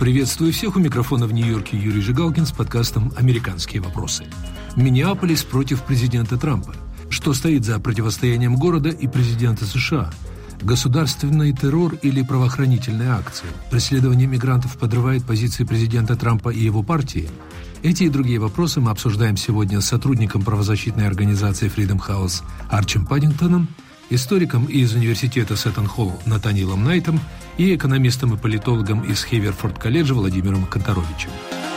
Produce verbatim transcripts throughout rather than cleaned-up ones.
Приветствую всех, у микрофона в Нью-Йорке Юрий Жигалкин с подкастом «Американские вопросы». Миннеаполис против президента Трампа. Что стоит за противостоянием города и президента США? Государственный террор или правоохранительные акции? Преследование мигрантов подрывает позиции президента Трампа и его партии? Эти и другие вопросы мы обсуждаем сегодня с сотрудником правозащитной организации Freedom House Арчем Паддингтоном, историком из университета Сеттон-Холл Натаниэлом Найтом и экономистом и политологом из Хейверфорд-колледжа Владимиром Конторовичем.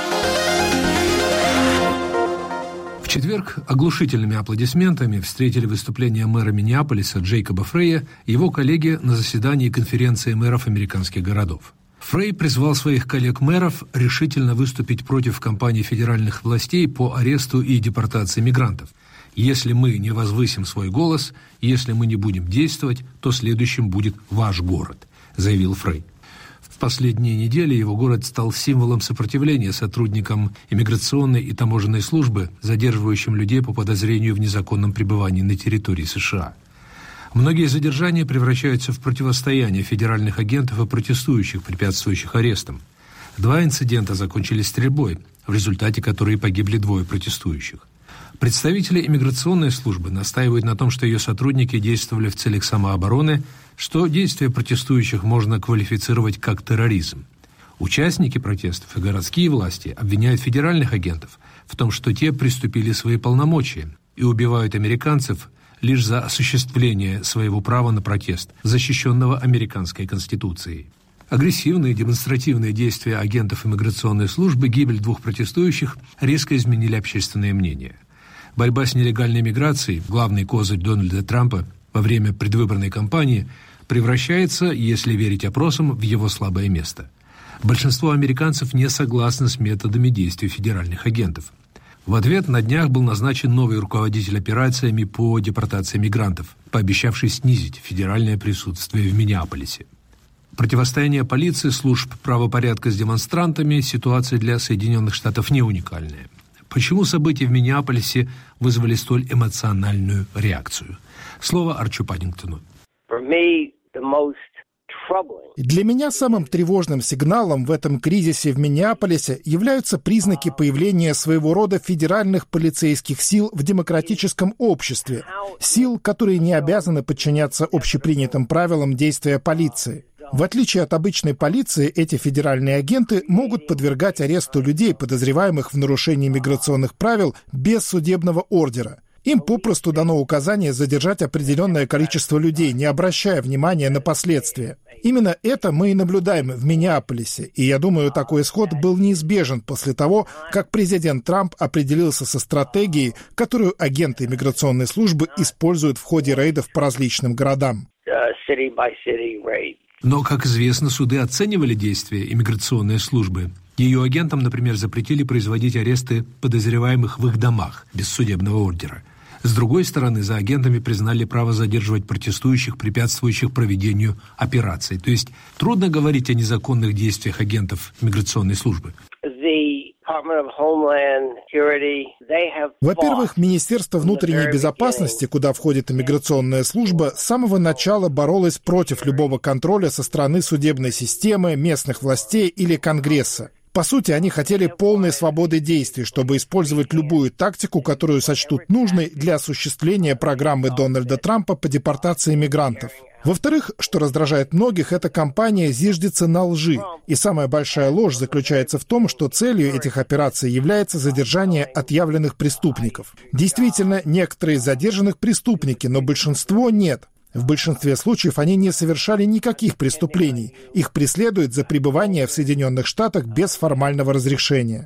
В четверг оглушительными аплодисментами встретили выступление мэра Миннеаполиса Джейкоба Фрейя и его коллеги на заседании конференции мэров американских городов. Фрей призвал своих коллег-мэров решительно выступить против кампании федеральных властей по аресту и депортации мигрантов. Если мы не возвысим свой голос, если мы не будем действовать, то следующим будет ваш город, заявил Фрей. В последние недели его город стал символом сопротивления сотрудникам иммиграционной и таможенной службы, задерживающим людей по подозрению в незаконном пребывании на территории США. Многие задержания превращаются в противостояние федеральных агентов и протестующих, препятствующих арестам. Два инцидента закончились стрельбой, в результате которой погибли двое протестующих. Представители иммиграционной службы настаивают на том, что ее сотрудники действовали в целях самообороны, что действия протестующих можно квалифицировать как терроризм. Участники протестов и городские власти обвиняют федеральных агентов в том, что те приступили свои полномочия и убивают американцев лишь за осуществление своего права на протест, защищенного американской Конституцией. Агрессивные демонстративные действия агентов иммиграционной службы, гибель двух протестующих резко изменили общественное мнение. Борьба с нелегальной миграцией, главный козырь Дональда Трампа во время предвыборной кампании, превращается, если верить опросам, в его слабое место. Большинство американцев не согласны с методами действий федеральных агентов. В ответ на днях был назначен новый руководитель операциями по депортации мигрантов, пообещавший снизить федеральное присутствие в Миннеаполисе. Противостояние полиции, служб правопорядка с демонстрантами – ситуация для Соединенных Штатов не уникальная. Почему события в Миннеаполисе вызвали столь эмоциональную реакцию? Слово Арчу Паддингтону. Для меня самым тревожным сигналом в этом кризисе в Миннеаполисе являются признаки появления своего рода федеральных полицейских сил в демократическом обществе, сил, которые не обязаны подчиняться общепринятым правилам действия полиции. В отличие от обычной полиции, эти федеральные агенты могут подвергать аресту людей, подозреваемых в нарушении миграционных правил, без судебного ордера. Им попросту дано указание задержать определенное количество людей, не обращая внимания на последствия. Именно это мы и наблюдаем в Миннеаполисе, и я думаю, такой исход был неизбежен после того, как президент Трамп определился со стратегией, которую агенты иммиграционной службы используют в ходе рейдов по различным городам. Но, как известно, суды оценивали действия иммиграционной службы. Ее агентам, например, запретили производить аресты подозреваемых в их домах без судебного ордера. С другой стороны, за агентами признали право задерживать протестующих, препятствующих проведению операций. То есть трудно говорить о незаконных действиях агентов миграционной службы. Во-первых, Министерство внутренней безопасности, куда входит иммиграционная служба, с самого начала боролось против любого контроля со стороны судебной системы, местных властей или Конгресса. По сути, они хотели полной свободы действий, чтобы использовать любую тактику, которую сочтут нужной для осуществления программы Дональда Трампа по депортации мигрантов. Во-вторых, что раздражает многих, эта кампания зиждется на лжи. И самая большая ложь заключается в том, что целью этих операций является задержание отъявленных преступников. Действительно, некоторые из задержанных преступники, но большинство нет. В большинстве случаев они не совершали никаких преступлений. Их преследуют за пребывание в Соединенных Штатах без формального разрешения.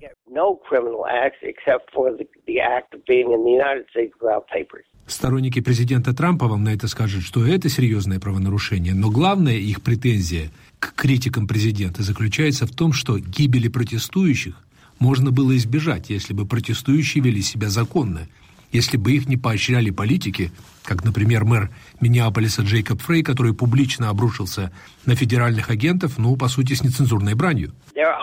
Сторонники президента Трампа вам на это скажут, что это серьезное правонарушение, но главная их претензия к критикам президента заключается в том, что гибели протестующих можно было избежать, если бы протестующие вели себя законно, если бы их не поощряли политики, как, например, мэр Миннеаполиса Джейкоб Фрей, который публично обрушился на федеральных агентов, ну, по сути, с нецензурной бранью.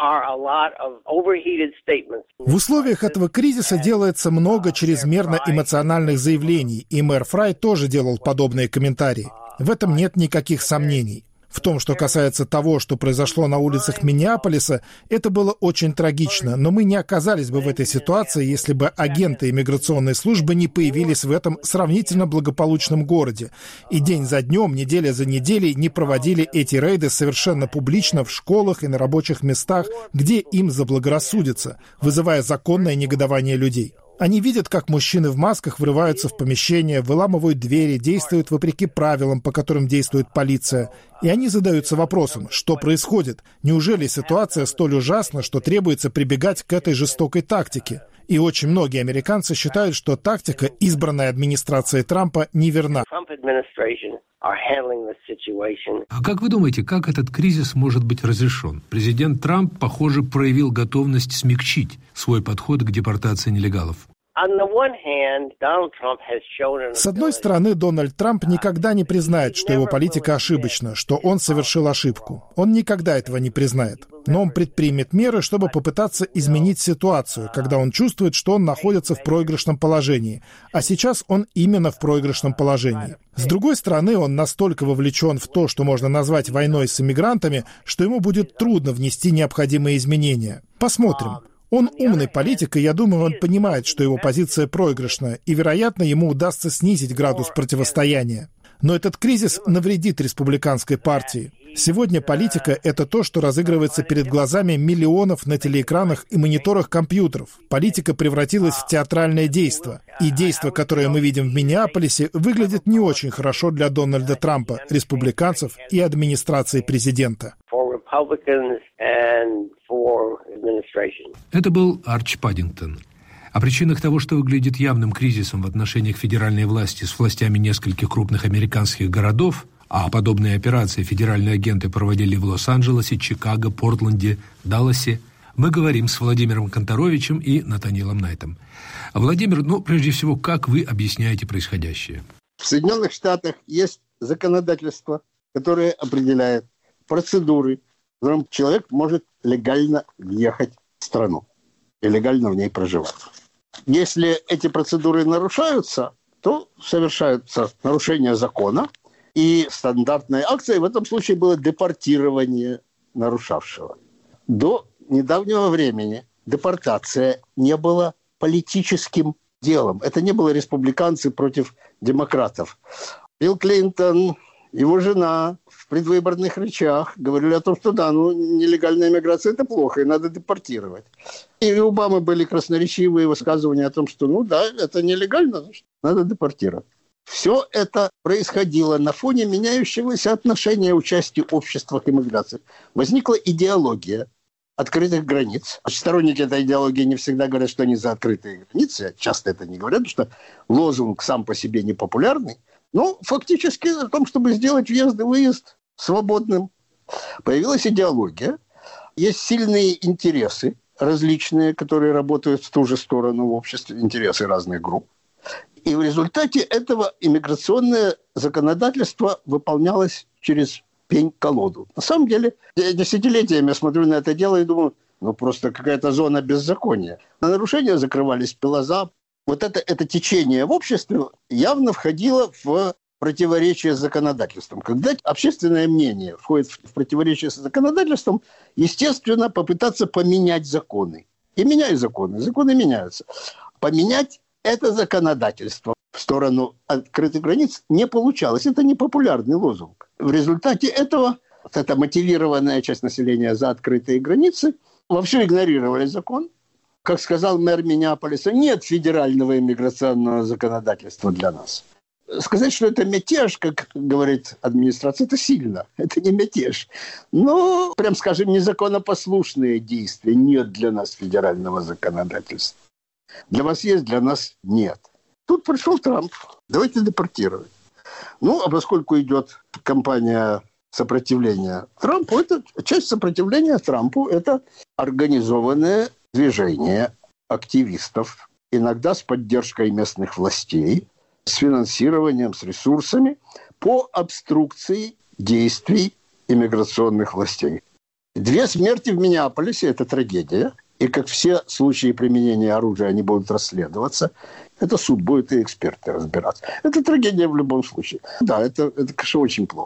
В условиях этого кризиса делается много чрезмерно эмоциональных заявлений, и мэр Фрей тоже делал подобные комментарии. В этом нет никаких сомнений. В том, что касается того, что произошло на улицах Миннеаполиса, это было очень трагично, но мы не оказались бы в этой ситуации, если бы агенты иммиграционной службы не появились в этом сравнительно благополучном городе. И день за днем, неделя за неделей не проводили эти рейды совершенно публично в школах и на рабочих местах, где им заблагорассудится, вызывая законное негодование людей. Они видят, как мужчины в масках врываются в помещения, выламывают двери, действуют вопреки правилам, по которым действует полиция. И они задаются вопросом, что происходит? Неужели ситуация столь ужасна, что требуется прибегать к этой жестокой тактике? И очень многие американцы считают, что тактика, избранная администрацией Трампа, неверна. А как вы думаете, как этот кризис может быть разрешен? Президент Трамп, похоже, проявил готовность смягчить свой подход к депортации нелегалов. С одной стороны, Дональд Трамп никогда не признает, что его политика ошибочна, что он совершил ошибку. Он никогда этого не признает. Но он предпримет меры, чтобы попытаться изменить ситуацию, когда он чувствует, что он находится в проигрышном положении. А сейчас он именно в проигрышном положении. С другой стороны, он настолько вовлечен в то, что можно назвать войной с иммигрантами, что ему будет трудно внести необходимые изменения. Посмотрим. Он умный политик, и я думаю, он понимает, что его позиция проигрышная, и, вероятно, ему удастся снизить градус противостояния. Но этот кризис навредит республиканской партии. Сегодня политика — это то, что разыгрывается перед глазами миллионов на телеэкранах и мониторах компьютеров. Политика превратилась в театральное действо. И действо, которое мы видим в Миннеаполисе, выглядит не очень хорошо для Дональда Трампа, республиканцев и администрации президента. Это был Арч Паддингтон. О причинах того, что выглядит явным кризисом в отношениях федеральной власти с властями нескольких крупных американских городов, а подобные операции федеральные агенты проводили в Лос-Анджелесе, Чикаго, Портленде, Далласе, мы говорим с Владимиром Конторовичем и Натаниэлом Найтом. Владимир, ну, прежде всего, как вы объясняете происходящее? В Соединенных Штатах есть законодательство, которое определяет процедуры, в котором человек может легально въехать в страну и легально в ней проживать. Если эти процедуры нарушаются, то совершаются нарушения закона, и стандартной акцией в этом случае было депортирование нарушавшего. До недавнего времени депортация не была политическим делом. Это не было республиканцы против демократов. Билл Клинтон, его жена в предвыборных речах говорили о том, что да, ну, нелегальная миграция – это плохо, и надо депортировать. И у Обамы были красноречивые высказывания о том, что ну да, это нелегально, значит, надо депортировать. Все это происходило на фоне меняющегося отношения участия общества к иммиграции. Возникла идеология открытых границ. Сторонники этой идеологии не всегда говорят, что они за открытые границы. Часто это не говорят, потому что лозунг сам по себе не популярный. Но фактически о том, чтобы сделать въезд и выезд свободным, появилась идеология. Есть сильные интересы различные, которые работают в ту же сторону в обществе, интересы разных групп. И в результате этого иммиграционное законодательство выполнялось через пень-колоду. На самом деле, десятилетиями я смотрю на это дело и думаю, ну просто какая-то зона беззакония. На нарушения закрывались глаза. Вот это, это течение в обществе явно входило в противоречие с законодательством. Когда общественное мнение входит в противоречие с законодательством, естественно, попытаться поменять законы. И меняют законы. Законы меняются. Поменять это законодательство в сторону открытых границ не получалось. Это не популярный лозунг. В результате этого вот эта мотивированная часть населения за открытые границы вовсю игнорировали закон. Как сказал мэр Миннеаполиса, нет федерального иммиграционного законодательства для нас. Сказать, что это мятеж, как говорит администрация, это сильно. Это не мятеж. Но, прям скажем, незаконопослушные действия. Нет для нас федерального законодательства. Для вас есть, для нас нет. Тут пришел Трамп. Давайте депортировать. Ну, а поскольку идет кампания сопротивления Трампу, это часть сопротивления Трампу – это организованное движение активистов, иногда с поддержкой местных властей, с финансированием, с ресурсами по обструкции действий иммиграционных властей. Две смерти в Миннеаполисе – это трагедия. И как все случаи применения оружия, они будут расследоваться. Это суд будет и эксперты разбираться. Это трагедия в любом случае. Да, это, это конечно, очень плохо.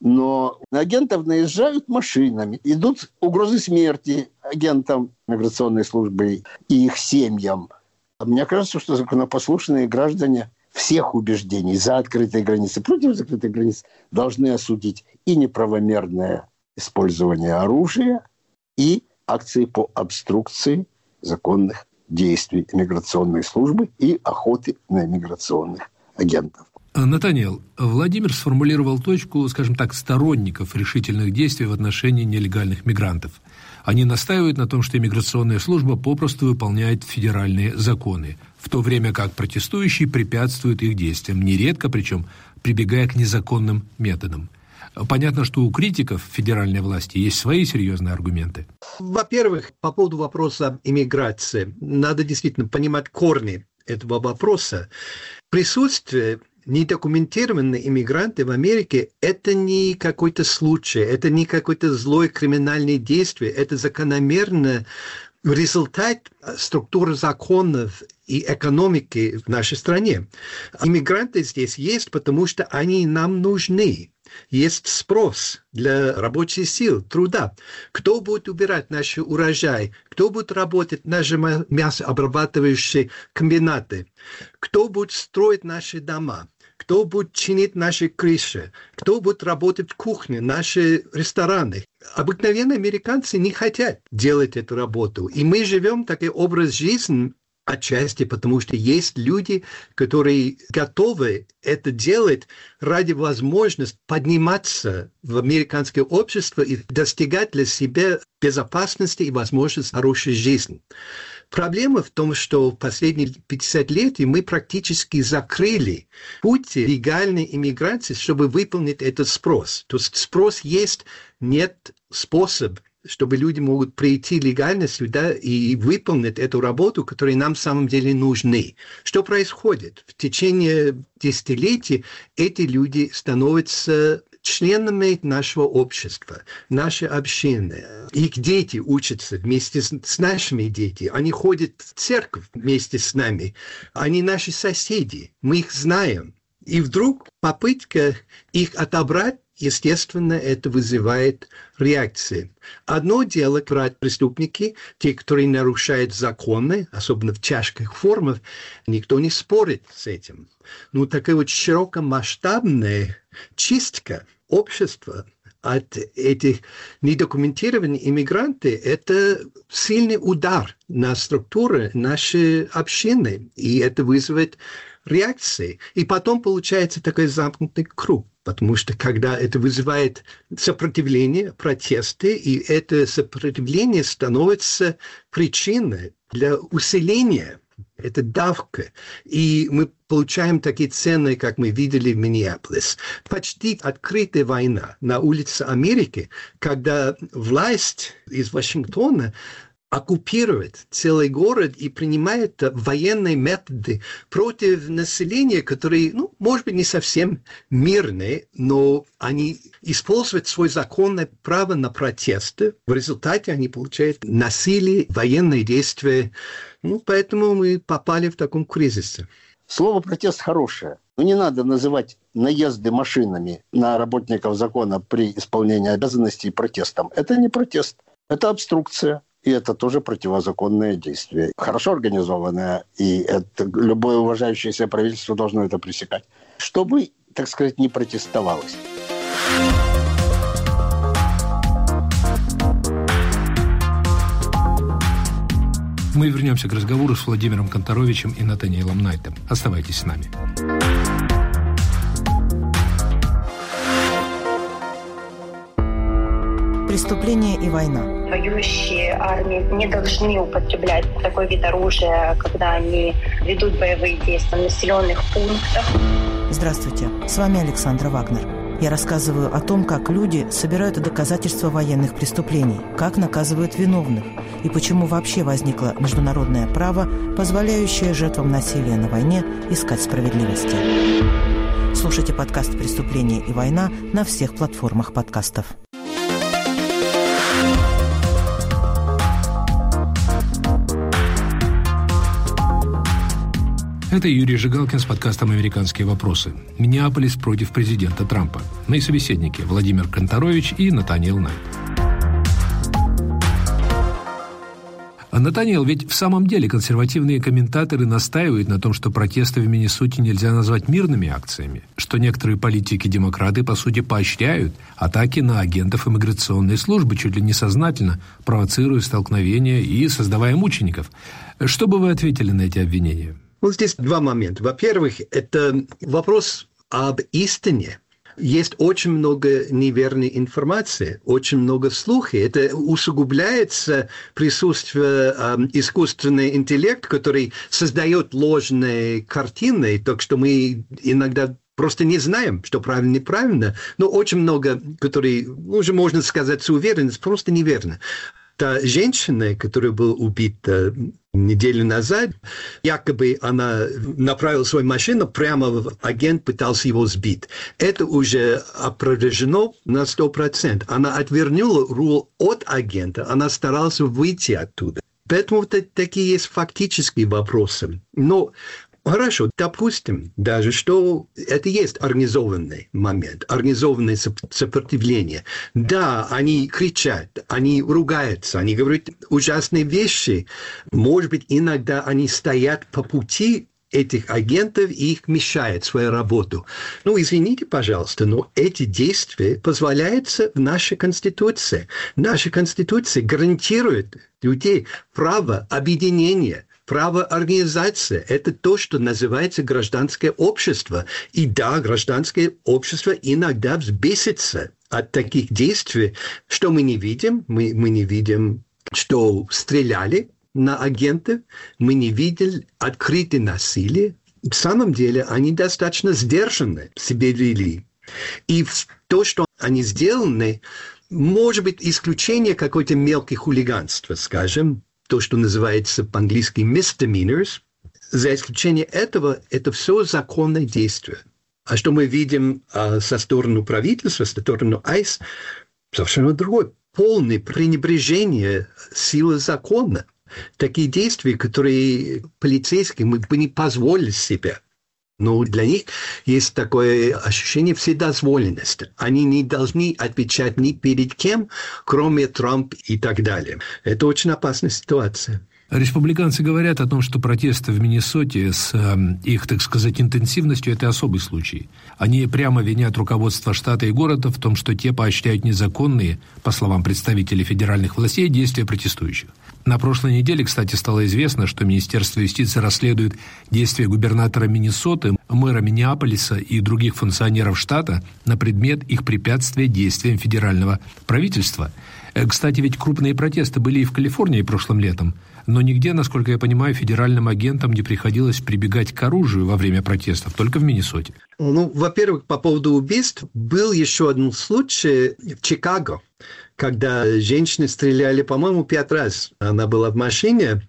Но на агентов наезжают машинами, идут угрозы смерти агентам миграционной службы и их семьям. Мне кажется, что законопослушные граждане всех убеждений за открытые границы, против закрытых границ должны осудить и неправомерное использование оружия, и акции по обструкции законных действий миграционной службы и охоты на миграционных агентов. Натаниэл, Владимир сформулировал точку, скажем так, сторонников решительных действий в отношении нелегальных мигрантов. Они настаивают на том, что иммиграционная служба попросту выполняет федеральные законы, в то время как протестующие препятствуют их действиям, нередко, причем прибегая к незаконным методам. Понятно, что у критиков федеральной власти есть свои серьезные аргументы. Во-первых, по поводу вопроса иммиграции, надо действительно понимать корни этого вопроса. Присутствие недокументированные иммигранты в Америке – это не какой-то случай, это не какое-то злое криминальное действие, это закономерно результат структуры законов и экономики в нашей стране. Иммигранты здесь есть, потому что они нам нужны. Есть спрос для рабочей силы, труда. Кто будет убирать наш урожай? Кто будет работать в наши мясообрабатывающие комбинаты? Кто будет строить наши дома? Кто будет чинить наши крыши? Кто будет работать в кухне, наши рестораны? Обыкновенные американцы не хотят делать эту работу. И мы живем такой образ жизни, отчасти потому, что есть люди, которые готовы это делать ради возможности подниматься в американское общество и достигать для себя безопасности и возможности хорошей жизни. Проблема в том, что в последние пятьдесят лет мы практически закрыли путь легальной иммиграции, чтобы выполнить этот спрос. То есть спрос есть, нет способа, чтобы люди могут прийти легально сюда и выполнить эту работу, которая нам в самом деле нужны. Что происходит? В течение десятилетий эти люди становятся членами нашего общества, нашей общины. Их дети учатся вместе с, с нашими детьми. Они ходят в церковь вместе с нами. Они наши соседи. Мы их знаем. И вдруг попытка их отобрать, естественно, это вызывает реакции. Одно дело, брать преступники, те, которые нарушают законы, особенно в тяжких формах, никто не спорит с этим. Но такая вот широкомасштабная чистка общества от этих недокументированных иммигрантов – это сильный удар на структуру нашей общины, и это вызывает реакции. И потом получается такой замкнутый круг, потому что когда это вызывает сопротивление, протесты, и это сопротивление становится причиной для усиления, это давка. И мы получаем такие цены, как мы видели в Миннеаполисе. Почти открытая война на улице Америки, когда власть из Вашингтона оккупирует целый город и принимает военные методы против населения, которые, ну, может быть, не совсем мирные, но они используют свое законное право на протесты. В результате они получают насилие, военные действия. Ну, поэтому мы попали в таком кризисе. Слово «протест» хорошее. Но не надо называть наезды машинами на работников закона при исполнении обязанностей протестом. Это не протест, это обструкция. И это тоже противозаконное действие. Хорошо организованное, и это, любое уважающее себя правительство должно это пресекать. Чтобы, так сказать, не протестовалось. Мы вернемся к разговору с Владимиром Канторовичем и Натаниэлом Найтом. Оставайтесь с нами. Преступление и война. Воюющие армии не должны употреблять такой вид оружия, когда они ведут боевые действия в населенных пунктах. Здравствуйте, с вами Александра Вагнер. Я рассказываю о том, как люди собирают доказательства военных преступлений, как наказывают виновных и почему вообще возникло международное право, позволяющее жертвам насилия на войне искать справедливости. Слушайте подкаст «Преступление и война» на всех платформах подкастов. Это Юрий Жигалкин с подкастом «Американские вопросы». Миннеаполис против президента Трампа. Мои собеседники Владимир Конторович и Натаниэл Найт. А, Натаниэл, ведь в самом деле консервативные комментаторы настаивают на том, что протесты в Миннесоте нельзя назвать мирными акциями, что некоторые политики-демократы, по сути, поощряют атаки на агентов иммиграционной службы, чуть ли не сознательно провоцируя столкновения и создавая мучеников. Что бы вы ответили на эти обвинения? Вот здесь два момента. Во-первых, это вопрос об истине. Есть очень много неверной информации, очень много слухов. Это усугубляется присутствие э, искусственного интеллекта, который создает ложные картины, так что мы иногда просто не знаем, что правильно и неправильно, но очень много, которые, уже можно сказать с уверенностью, просто неверно. Та женщина, которая была убита неделю назад, якобы она направила свою машину прямо в агент, пытался его сбить. Это уже опровержено на сто процентов. Она отвернула руль от агента, она старалась выйти оттуда. Поэтому вот такие есть фактические вопросы. Но хорошо, допустим, даже что это есть организованный момент, организованное сопротивление. Да, они кричат, они ругаются, они говорят ужасные вещи. Может быть, иногда они стоят по пути этих агентов и их мешает свою работу. Ну, извините, пожалуйста, но эти действия позволяются в нашей Конституции. Наша Конституция гарантирует людей право объединения, право организации – это то, что называется гражданское общество. И да, гражданское общество иногда взбесится от таких действий. Что мы не видим? Мы, мы не видим, что стреляли на агентов, мы не видели открытое насилие. В самом деле они достаточно сдержанно себя вели. И то, что они сделаны, может быть, исключение какое-то мелкое хулиганство, скажем, то, что называется по-английски misdemeanors, за исключением этого, это все законное действие. А что мы видим а, со стороны правительства, со стороны айс, совершенно другое. Полное пренебрежение силы закона. Такие действия, которые полицейские мы бы не позволили себе. Но для них есть такое ощущение вседозволенности. Они не должны отвечать ни перед кем, кроме Трампа и так далее. Это очень опасная ситуация. Республиканцы говорят о том, что протесты в Миннесоте с э, их, так сказать, интенсивностью – это особый случай. Они прямо винят руководство штата и города в том, что те поощряют незаконные, по словам представителей федеральных властей, действия протестующих. На прошлой неделе, кстати, стало известно, что Министерство юстиции расследует действия губернатора Миннесоты, мэра Миннеаполиса и других функционеров штата на предмет их препятствия действиям федерального правительства. Кстати, ведь крупные протесты были и в Калифорнии прошлым летом, но нигде, насколько я понимаю, федеральным агентам не приходилось прибегать к оружию во время протестов, только в Миннесоте. Ну, во-первых, по поводу убийств, был еще один случай в Чикаго, когда женщины стреляли, по-моему, пять раз. Она была в машине,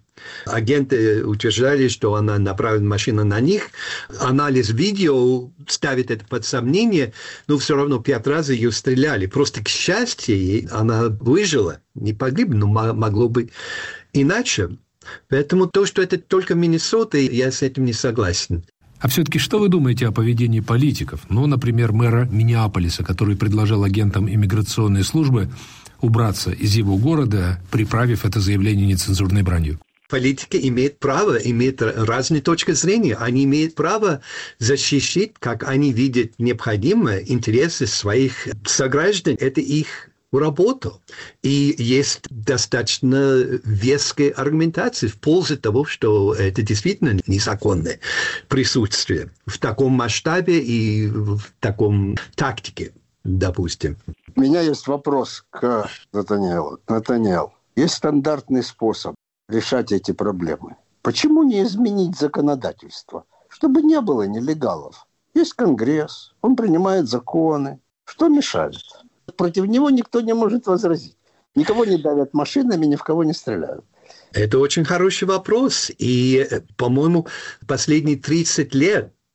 агенты утверждали, что она направила машину на них. Анализ видео ставит это под сомнение, но все равно пять раз ее стреляли. Просто, к счастью, она выжила, не погибла, но могло быть иначе. Поэтому то, что это только Миннесота, я с этим не согласен. А все-таки что вы думаете о поведении политиков? Ну, например, мэра Миннеаполиса, который предложил агентам иммиграционной службы убраться из его города, приправив это заявление нецензурной бранью. Политики имеют право, имеют разные точки зрения. Они имеют право защищать, как они видят необходимые интересы своих сограждан. Это их работу. И есть достаточно веская аргументация в пользу того, что это действительно незаконное присутствие в таком масштабе и в таком тактике, допустим. У меня есть вопрос к Натаниэлу. Натаниэл, есть стандартный способ решать эти проблемы. Почему не изменить законодательство, чтобы не было нелегалов? Есть Конгресс, он принимает законы. Что мешает? Против него никто не может возразить. Никого не давят машинами, ни в кого не стреляют. Это очень хороший вопрос. И, по-моему, последние тридцать лет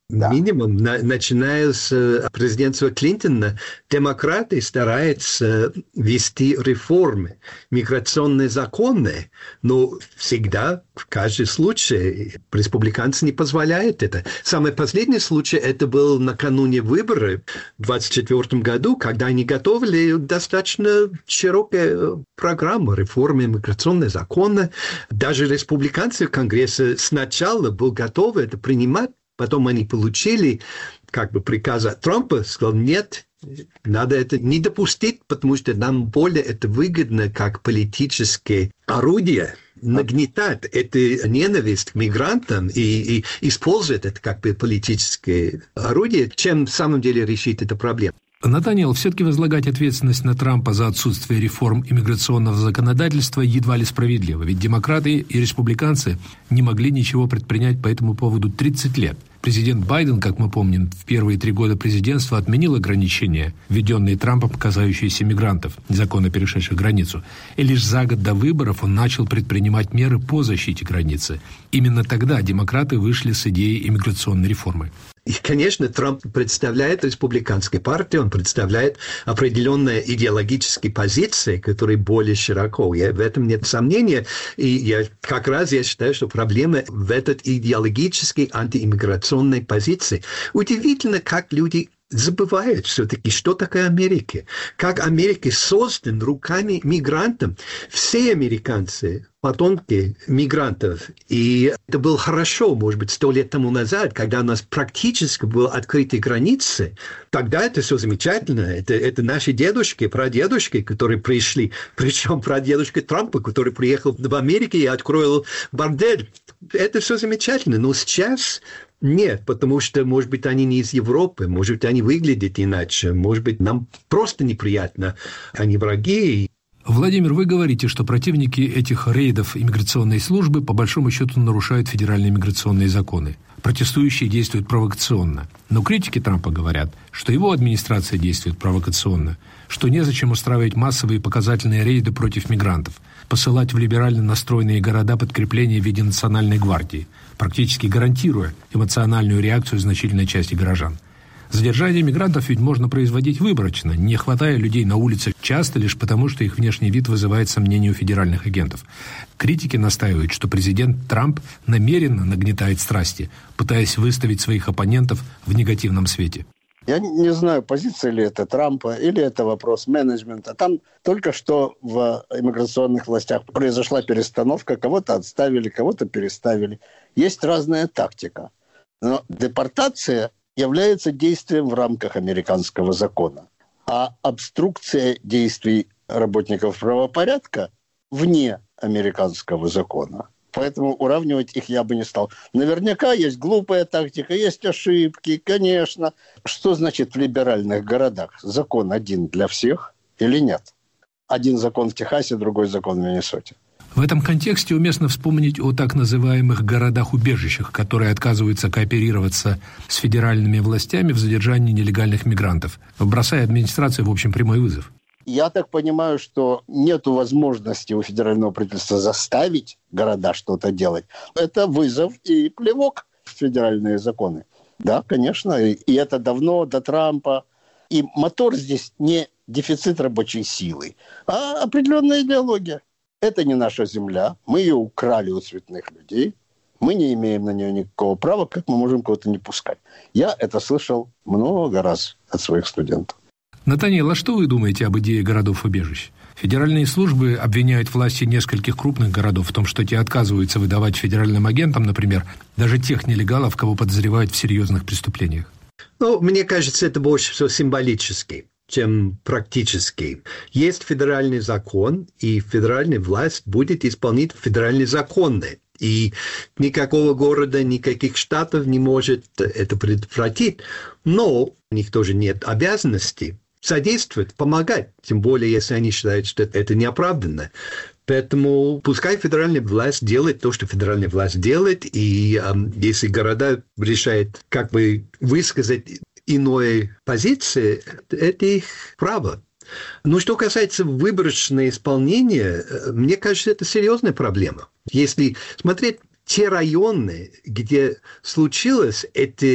Да. Минимум, на, начиная с президентства Клинтона, демократы стараются вести реформы, миграционные законы, но всегда, в каждом случае, республиканцы не позволяют это. Самый последний случай, это был накануне выборов в двадцать четвёртом году, когда они готовили достаточно широкую программу реформы миграционных законов. Даже республиканцы в Конгрессе сначала были готовы это принимать. Потом они получили как бы приказ от Трампа, сказал, нет, надо это не допустить, потому что нам более это выгодно как политическое орудие нагнетать эту ненависть к мигрантам и, и использовать это как бы политическое орудие, чем в самом деле решить эту проблему. Натаниэл, все-таки возлагать ответственность на Трампа за отсутствие реформ иммиграционного законодательства едва ли справедливо, ведь демократы и республиканцы не могли ничего предпринять по этому поводу тридцать лет. Президент Байден, как мы помним, в первые три года президентства отменил ограничения, введенные Трампом, касающиеся мигрантов, незаконно перешедших границу. И лишь за год до выборов он начал предпринимать меры по защите границы. Именно тогда демократы вышли с идеей иммиграционной реформы. И, конечно, Трамп представляет республиканской партии, он представляет определенные идеологические позиции, которые более широко. Я, в этом нет сомнения. И я, как раз я считаю, что проблема в этой идеологической антииммиграционной позиции. Удивительно, как люди забывают все-таки, что такое Америка. Как Америка создан руками мигрантов. Все американцы потомки мигрантов. И это было хорошо, может быть, сто лет тому назад, когда у нас практически были открыты границы. Тогда это все замечательно. Это, это наши дедушки, прадедушки, которые пришли. Причем прадедушка Трампа, который приехал в Америку и открыл бордель. Это все замечательно. Но сейчас нет, потому что, может быть, они не из Европы, может быть, они выглядят иначе, может быть, нам просто неприятно, они враги. Владимир, вы говорите, что противники этих рейдов иммиграционной службы по большому счету нарушают федеральные миграционные законы. Протестующие действуют провокационно. Но критики Трампа говорят, что его администрация действует провокационно, что незачем устраивать массовые показательные рейды против мигрантов, посылать в либерально настроенные города подкрепления в виде национальной гвардии, практически гарантируя эмоциональную реакцию значительной части горожан. Задержание мигрантов ведь можно производить выборочно, не хватая людей на улицах часто лишь потому, что их внешний вид вызывает сомнения у федеральных агентов. Критики настаивают, что президент Трамп намеренно нагнетает страсти, пытаясь выставить своих оппонентов в негативном свете. Я не знаю, позиция ли это Трампа, или это вопрос менеджмента. Там только что в иммиграционных властях произошла перестановка, кого-то отставили, кого-то переставили. Есть разная тактика. Но депортация является действием в рамках американского закона. А обструкция действий работников правопорядка вне американского закона. Поэтому уравнивать их я бы не стал. Наверняка есть глупая тактика, есть ошибки, конечно. Что значит в либеральных городах? Закон один для всех или нет? Один закон в Техасе, другой закон в Миннесоте. В этом контексте уместно вспомнить о так называемых городах-убежищах, которые отказываются кооперироваться с федеральными властями в задержании нелегальных мигрантов, бросая администрации, в общем, прямой вызов. Я так понимаю, что нет возможности у федерального правительства заставить города что-то делать. Это вызов и плевок в федеральные законы. Да, конечно, и это давно, до Трампа. И мотор здесь не дефицит рабочей силы, а определенная идеология. Это не наша земля, мы ее украли у цветных людей, мы не имеем на нее никакого права, как мы можем кого-то не пускать. Я это слышал много раз от своих студентов. Натаниэл, а что вы думаете об идее городов-убежищ? Федеральные службы обвиняют власти нескольких крупных городов в том, что те отказываются выдавать федеральным агентам, например, даже тех нелегалов, кого подозревают в серьезных преступлениях. Ну, мне кажется, это больше всего символически, чем практически. Есть федеральный закон, и федеральная власть будет исполнять федеральные законы. И никакого города, никаких штатов не может это предотвратить. Но у них тоже нет обязанности содействовать, помогать. Тем более, если они считают, что это неоправданно. Поэтому пускай федеральная власть делает то, что федеральная власть делает. И э, если города решают как бы высказать иной позиции, это их право. Но что касается выборочного исполнения, мне кажется, это серьезная проблема. Если смотреть те районы, где случилось эти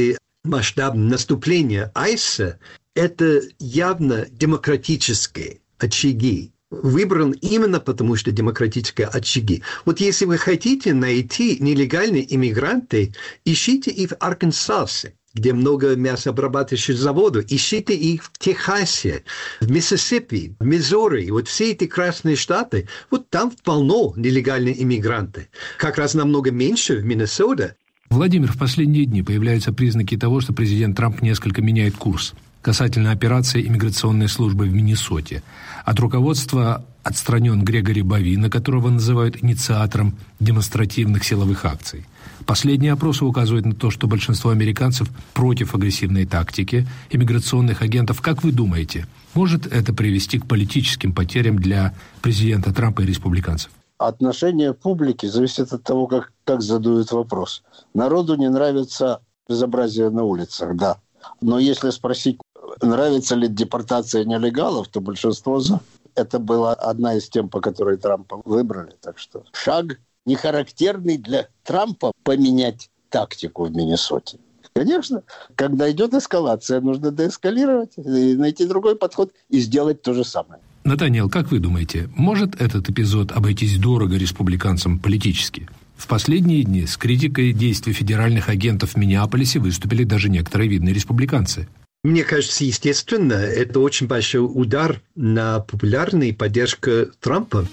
масштаб наступления айса – это явно демократические очаги. Выбран именно потому, что демократические очаги. Вот если вы хотите найти нелегальные иммигранты, ищите их в Аркансасе, где много мясообрабатывающих заводов. Ищите их в Техасе, в Миссисипи, в Миссури. Вот все эти красные штаты, вот там полно нелегальные иммигранты. Как раз намного меньше в Миннесоте. Владимир, в последние дни появляются признаки того, что президент Трамп несколько меняет курс касательно операции иммиграционной службы в Миннесоте. От руководства отстранен Грегори Бовина, которого называют инициатором демонстративных силовых акций. Последние опросы указывают на то, что большинство американцев против агрессивной тактики иммиграционных агентов. Как вы думаете, может это привести к политическим потерям для президента Трампа и республиканцев? Отношение публики зависит от того, как, как задают вопрос. Народу не нравится безобразие на улицах, да. Но если спросить, нравится ли депортация нелегалов, то большинство за. Это была одна из тем, по которой Трампа выбрали. Так что шаг не характерный для Трампа поменять тактику в Миннесоте. Конечно, когда идет эскалация, нужно деэскалировать, и найти другой подход и сделать то же самое. Натаниэл, как вы думаете, может этот эпизод обойтись дорого республиканцам политически? В последние дни с критикой действий федеральных агентов в Миннеаполисе выступили даже некоторые видные республиканцы. Мне кажется, естественно, это очень большой удар на популярную поддержку Трампа.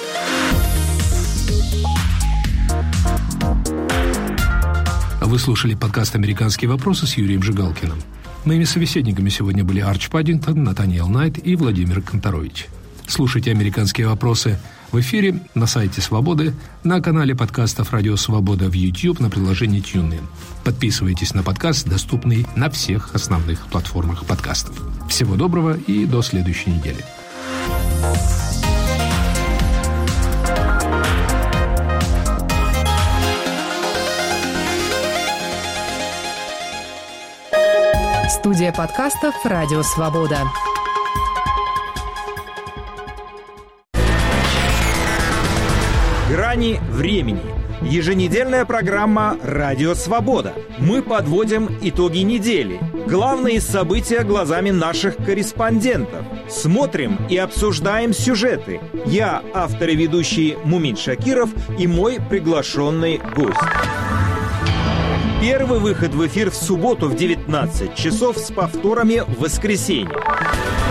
Вы слушали подкаст «Американские вопросы» с Юрием Жигалкиным. Моими собеседниками сегодня были Арч Паддингтон, Натаниэл Найт и Владимир Конторович. Слушайте «Американские вопросы» в эфире, на сайте «Свободы», на канале подкастов «Радио Свобода» в YouTube, на приложении TuneIn. Подписывайтесь на подкаст, доступный на всех основных платформах подкастов. Всего доброго и до следующей недели. Студия подкастов «Радио Свобода». Грани времени. Еженедельная программа «Радио Свобода». Мы подводим итоги недели. Главные события глазами наших корреспондентов. Смотрим и обсуждаем сюжеты. Я, автор и ведущий Мумин Шакиров, и мой приглашенный гость. Первый выход в эфир в субботу в девятнадцать часов с повторами в воскресенье.